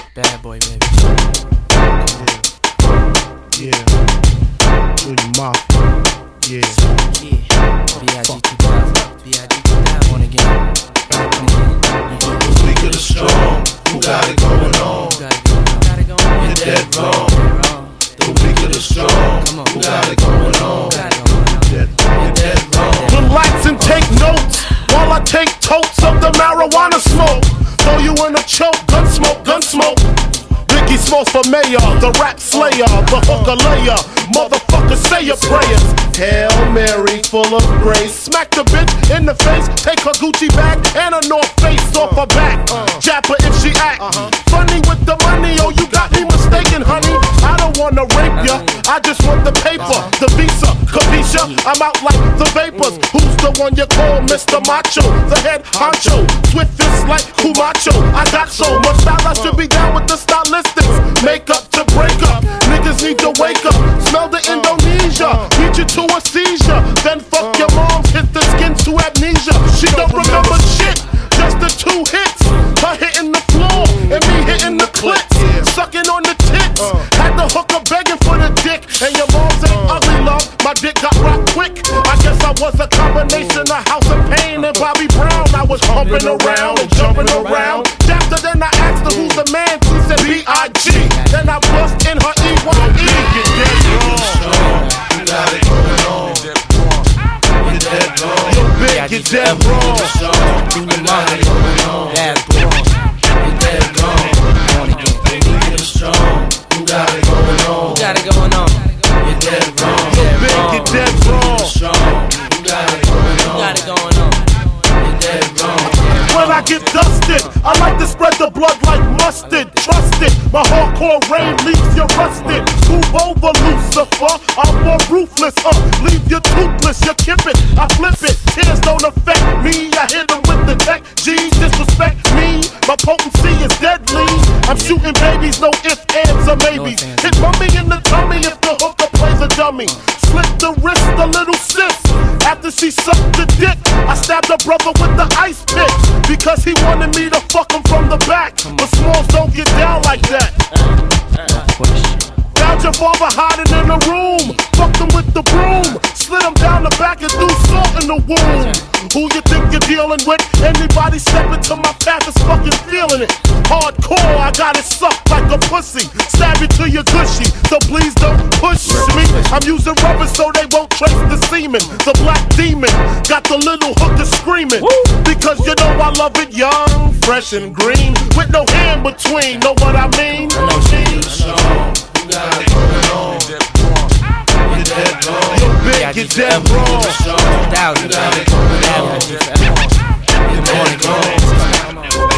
Bad boy, baby. Yeah. Junior Mafia. Yeah. B.I.G. 2000. B.I.G. 2000. One again. Come on. The weak of the strong. Who got it going on? You're dead wrong. The weak of the strong. Who got it going on? You're dead wrong. Relax and take notes while I take totes of the marijuana smoke. Throw you in a choke, gun smoke, gun smoke. Biggie Smalls for mayor, the rap slayer, the hooker layer. Motherfucker, say your prayers. Hail Mary, full of grace. Smack the bitch in the face, take her Gucci bag and a North Face off her back. Jap her if she act funny with the money. Oh, you got me mistaken, honey. I don't wanna rape ya, I just want the paper, the visa, capisha. I'm out like the vapors. Who's the one you call Mr. Macho? The head honcho, swiftest like Kumacho. I got so much style, I should be down with the stylistics. Make up to break up, niggas need to wake up. Smell the Indonesia, beat you to a seizure. Then fuck your moms, hit the skin to amnesia. She don't remember shit, just the 2 hits. Her hitting the floor and me hitting the clits. Sucking on the tits, had the hooker begging for the dick. And your mom's ain't ugly, love, my dick got rocked quick. I guess I was a combination of House of Pain and Bobby Brown. I was pumping around and jumping around. After then I asked her who's the man, she said B.I.G. Then I bust in her E.Y.E. You got it going on. You're dead wrong. You're big, you're dead wrong. You got it going on. You're dead wrong. The weak of the strong. Who got it going on? Got it going on. You're dead wrong. You're big, you're dead wrong. Who got it going on? Got it going on. You're dead wrong. When I get dusted, I like to spread the blood like mustard. Trust it, my hardcore rain leaves you rusted. Move over, Lucifer, I'm more ruthless. Leave you toothless, you kip it, I flip it. Tears don't affect me, I hit them with the tech. G's disrespect me, my potency is deadly. I'm shooting babies, no ifs, ands, or maybes. Hit mummy in the tummy if the hooker plays a dummy. Slit the wrist, a little sis. After she sucked the dick, I stabbed her brother with the ice pick. Because he wanted me to fuck him from the back. But Smalls don't get down like that. Found your father hiding in the room. Fucked him with the broom. Slid him down the back and threw salt in the womb. Who you think you're dealing with? Anybody step into my path is fucking feeling it. Hardcore, I got it sucked like a pussy. Stab it to your gushy, so please don't push me. I'm using rubber so they won't trace the semen. The black demon got the little hooker screaming. Because you know I love it young, fresh and green, with no hand between. Know what I mean? You got it going on. You're dead wrong. You're big, you're dead wrong. You got it going on. You're dead wrong.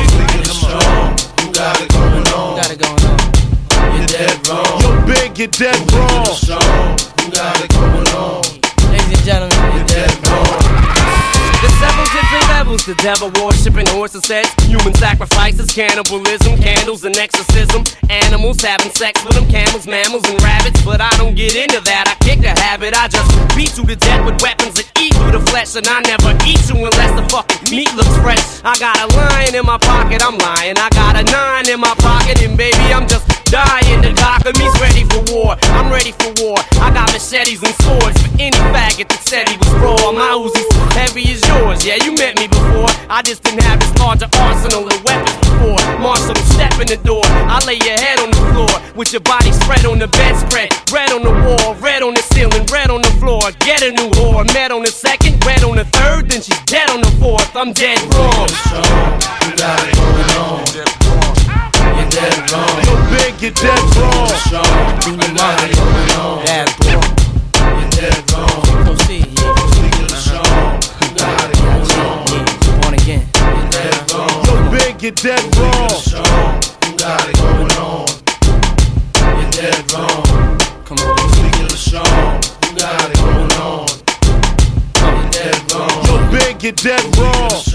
You got it going on. Got it going on. You're dead wrong. You're big, you're dead wrong. You got it going on. Ladies and gentlemen, You're dead wrong. There's several different levels to devil worshiping, horse and sex, human sacrifices, cannibalism, candles and exorcism, animals having sex with them, camels, mammals and rabbits. But I don't get into that, I kick the habit. I just beat you to death with weapons that eat through the flesh. And I never eat you unless the fucking meat looks fresh. I got a lion in my pocket, I'm lying. I got a 9 in my pocket, and baby I'm just dying. The cock of me's ready for war, I'm ready for war. I got machetes and swords for any faggot that said he was raw. My Uzi's heavy as yours, yeah, you met me before. I just didn't have this larger arsenal of weapons before. Marshall, step in the door, I lay your head on the floor with your body spread on the bedspread. Red on the wall, red on the ceiling, red on the floor. Get a new whore, met on the second, red on the third, then she's dead on the fourth. I'm dead wrong. You got it going on. You're dead wrong. You're big, you're dead wrong. You got it going on. bad boy. You're dead wrong. Proceed, yeah. Weak of the strong. You got it going on. Yeah. Born again. You're dead wrong. You're big, you're dead wrong. Strong. You got it going on. You're dead wrong. Come on. Weak of the strong. You got it going on. You're dead wrong. You're big, you're dead wrong.